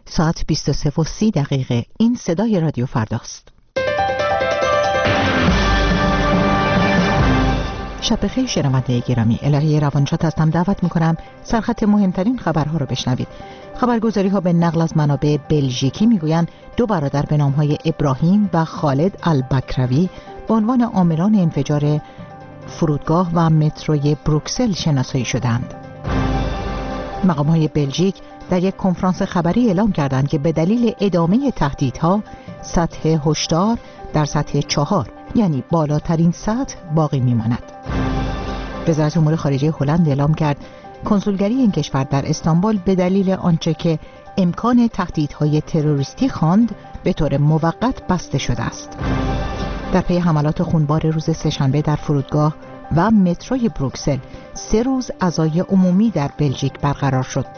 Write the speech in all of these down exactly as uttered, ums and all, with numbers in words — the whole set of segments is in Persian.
ساعت بیست و سه و سی دقیقه. این صدای رادیو فرداست. شب بخیر شنونده گرامی. الهی روانشاد هستم. دعوت میکنم سرخط مهمترین خبرها رو بشنوید. خبرگزاری ها به نقل از منابع بلژیکی میگویند دو برادر به نام های ابراهیم و خالد البکروی به عنوان عاملان انفجار فرودگاه و متروی بروکسل شناسایی شدند. مقام های بلژیک در یک کنفرانس خبری اعلام کردند که به دلیل ادامه تهدیدها سطح هشدار در سطح چهار، یعنی بالاترین سطح باقی میماند. وزارت امور خارجه هلند اعلام کرد کنسولگری این کشور در استانبول به دلیل آنچه که امکان تهدیدهای تروریستی خواند به طور موقت بسته شده است. در پی حملات خونبار روز سه‌شنبه در فرودگاه و متروی بروکسل سه روز عزای عمومی در بلژیک برقرار شد.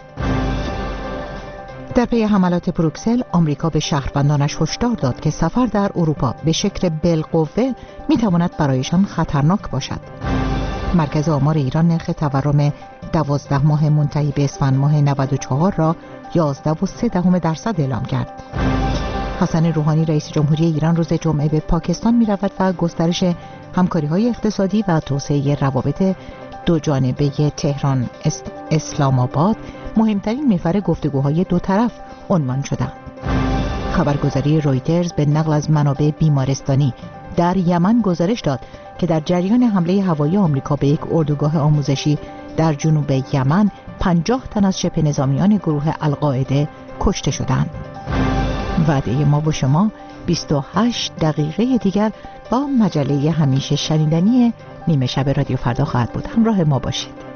در پی حملات بروکسل آمریکا به شهروندانش هشدار داد که سفر در اروپا به شکل بالقوه میتواند برایشان خطرناک باشد. مرکز آمار ایران نرخ تورم دوازده ماه منتهی به اسفند ماه نود و چهار را یازده و سه دهم درصد اعلام کرد. حسن روحانی رئیس جمهوری ایران روز جمعه به پاکستان می رود و گسترش همکاری‌های اقتصادی و توسعه روابط دو جانبه تهران اسلام آباد مهمترین محور گفتگوهای دو طرف عنوان شدند. خبرگزاری رویترز به نقل از منابع بیمارستانی در یمن گزارش داد که در جریان حمله هوایی آمریکا به یک اردوگاه آموزشی در جنوب یمن پنجاه تن از شبه نظامیان گروه القاعده کشته شدند. وعده ما با شما بیست و هشت دقیقه دیگر با مجله همیشه شنیدنی نیمه شب رادیو فردا خواهد بود. همراه ما باشید.